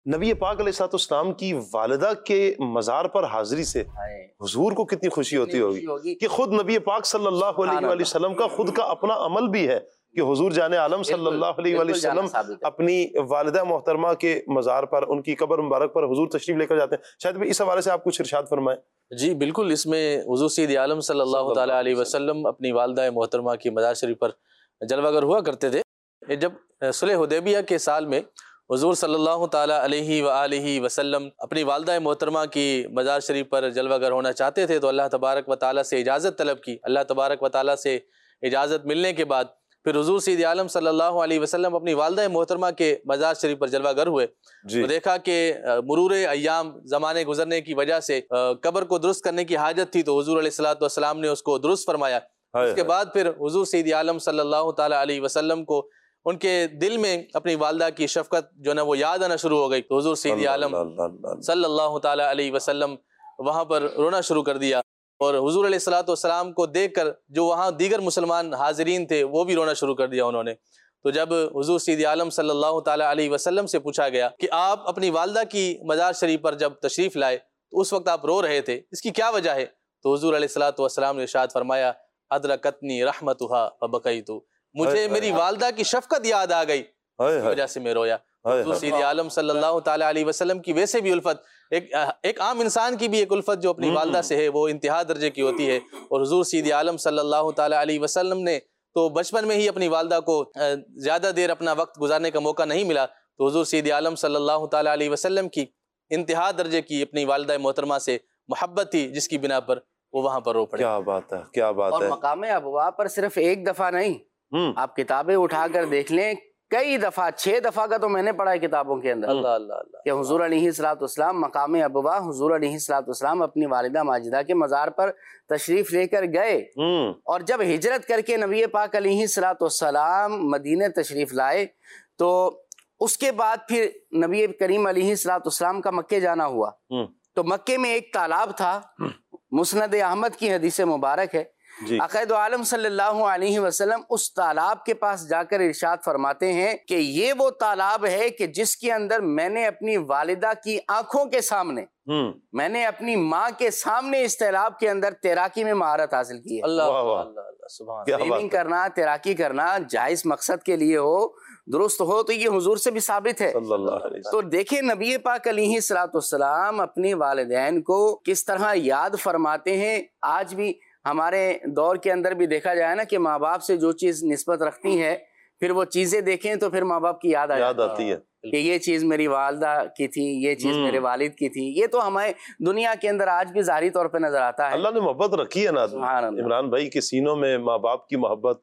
نبی پاک علیہ الصلوۃ والسلام کی والدہ کے مزار پر حاضری سے حضور کو کتنی خوشی ہوتی ہوگی کہ خود نبی پاک صلی اللہ علیہ وآلہ وسلم کا خود کا اپنا عمل بھی ہے کہ حضور جان عالم صلی اللہ علیہ وآلہ وسلم اپنی والدہ محترمہ کے مزار پر ان کی قبر مبارک پر حضور تشریف لے کر جاتے ہیں. شاید بھی اس حوالے سے آپ کچھ ارشاد فرمائیں. جی بالکل، اس میں حضور سید عالم صلی اللہ تعالیٰ علیہ وسلم اپنی والدہ محترمہ کی مزار شریف پر جلوہ گر ہوا کرتے تھے. جب صلح حدیبیہ کے سال میں حضور صلی اللہ تعالیٰ علیہ وآلہ وسلم اپنی والدہ محترمہ کی مزار شریف پر جلوہ گر ہونا چاہتے تھے تو اللہ تبارک و تعالیٰ سے اجازت طلب کی. اللہ تبارک و تعالیٰ سے اجازت ملنے کے بعد پھر حضور سید عالم صلی اللہ علیہ وسلم اپنی والدہ محترمہ کے مزار شریف پر جلوہ گر ہوئے. تو دیکھا کہ مرور ایام زمانے گزرنے کی وجہ سے قبر کو درست کرنے کی حاجت تھی تو حضور علیہ الصلوۃ والسلام نے اس کو درست فرمایا. اس کے بعد پھر حضور سید عالم صلی اللہ تعالیٰ علیہ وسلم کو ان کے دل میں اپنی والدہ کی شفقت جو نا وہ یاد آنا شروع ہو گئی تو حضور سید عالم صلی اللہ تعالیٰ علیہ وسلم وہاں پر رونا شروع کر دیا. اور حضور علیہ الصلوۃ والسلام کو دیکھ کر جو وہاں دیگر مسلمان حاضرین تھے وہ بھی رونا شروع کر دیا انہوں نے. تو جب حضور سید عالم صلی اللہ تعالیٰ علیہ وسلم سے پوچھا گیا کہ آپ اپنی والدہ کی مزار شریف پر جب تشریف لائے تو اس وقت آپ رو رہے تھے، اس کی کیا وجہ ہے؟ تو حضور علیہ الصلوۃ والسلام نے ارشاد فرمایا ادرکتنی رحمتها فبکیت، مجھے میری والدہ کی شفقت یاد آ گئی اس وجہ سے میں رویا. حضور سید عالم صلی اللہ تعالیٰ علیہ وسلم کی ویسے بھی الفت ایک عام انسان کی بھی ایک الفت جو اپنی والدہ سے ہے وہ انتہا درجے کی ہوتی ہے. اور حضور سید عالم صلی اللہ تعالیٰ علیہ وسلم نے تو بچپن میں ہی اپنی والدہ کو زیادہ دیر اپنا وقت گزارنے کا موقع نہیں ملا تو حضور سید عالم صلی اللہ تعالیٰ علیہ وسلم کی انتہا درجے کی اپنی والدہ محترمہ سے محبت تھی جس کی بنا پر وہ وہاں پر رو پڑے. کیا بات ہے، کیا بات ہے. اور مقام ابوا پر صرف ایک دفعہ نہیں، آپ کتابیں اٹھا کر دیکھ لیں، کئی دفعہ، 6 دفعہ کا تو میں نے پڑھا ہے کتابوں کے اندر اللہ اللہ اللہ کہ حضور علیہ الصلوۃ والسلام مقام ابوا حضور علیہ الصلوۃ والسلام اپنی والدہ ماجدہ کے مزار پر تشریف لے کر گئے. اور جب ہجرت کر کے نبی پاک علیہ الصلوۃ والسلام مدینہ تشریف لائے تو اس کے بعد پھر نبی کریم علیہ الصلوۃ والسلام کا مکے جانا ہوا. تو مکے میں ایک تالاب تھا، مسند احمد کی حدیث مبارک ہے، عقائد دو عالم صلی اللہ علیہ وسلم اس تالاب کے پاس جا کر ارشاد فرماتے ہیں کہ یہ وہ تالاب ہے کہ جس کے اندر میں نے اپنی والدہ کی آنکھوں کے سامنے، میں نے اپنی ماں کے سامنے اس تالاب کے اندر تیراکی میں مہارت حاصل کی ہے. سوئمنگ کرنا، تیراکی کرنا جائز مقصد کے لیے ہو، درست ہو تو یہ حضور سے بھی ثابت ہے. تو دیکھیں نبی پاک علیہ الصلوۃ والسلام اپنی والدین کو کس طرح یاد فرماتے ہیں. آج بھی ہمارے دور کے اندر بھی دیکھا جائے نا کہ ماں باپ سے جو چیز نسبت رکھتی ہے پھر وہ چیزیں دیکھیں تو پھر ماں باپ کی یاد آتی ہے کہ یہ چیز میری والدہ کی تھی، یہ چیز میرے والد کی تھی. یہ تو ہمیں دنیا کے اندر آج بھی ظاہری طور پہ نظر آتا ہے. اللہ نے محبت رکھی ہے نا عمران بھائی کے سینوں میں، ماں باپ کی محبت